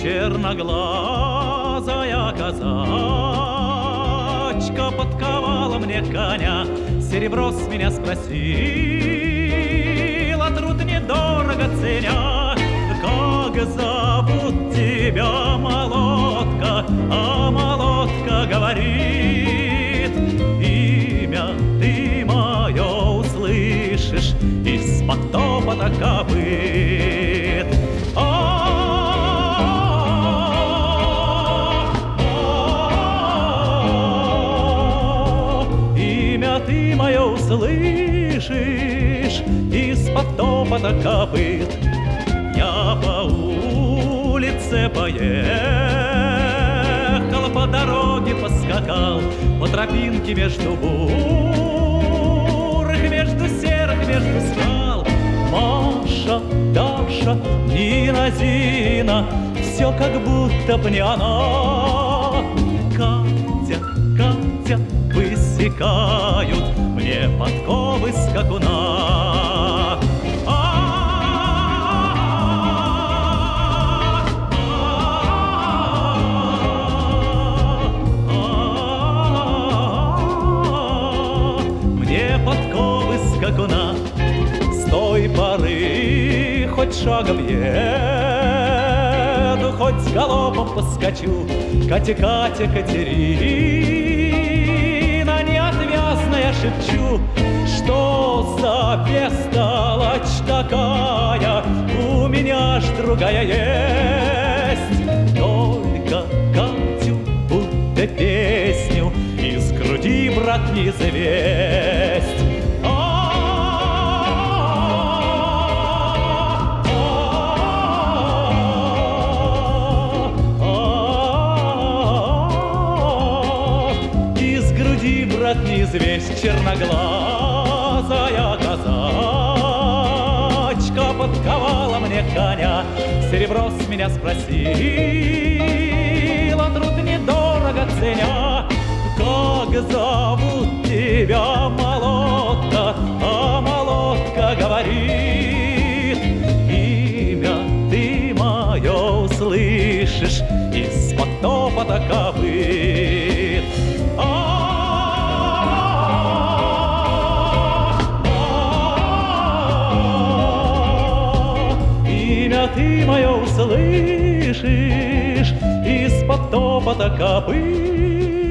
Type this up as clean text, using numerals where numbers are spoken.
Черноглазая казачка подковала мне коня, серебро с меня спросила, труд недорого ценя. Как зовут тебя, молодка? А молодка говорит: имя ты мое услышишь из-под топота копыт. Имя ты мое услышишь из-под топота копыт. Я по улице поехал, по дороге поскакал, по тропинке между бурок, между серых, между скал. Маша, Даша, Нина, Зина, все как будто б не она. Катя, Катя, высекают мне подковы скакуна. Подковы скакуна. С той поры хоть шагом еду, хоть галопом поскочу. Катя, Катя, Катерина, неотвязная шепчу, что за бестолочь такая, у меня ж другая есть. Только Катю будто песню из груди, брат, не завесть. Из груди, брат, не завесть. Черноглазая казачка подковала мне коня, серебро с меня спросила, труд недорого ценя. Как зовут тебя, молодка? А молодка говорит: имя ты мое услышишь из-под топота копыт. Имя ты мое услышишь из-под топота копыт.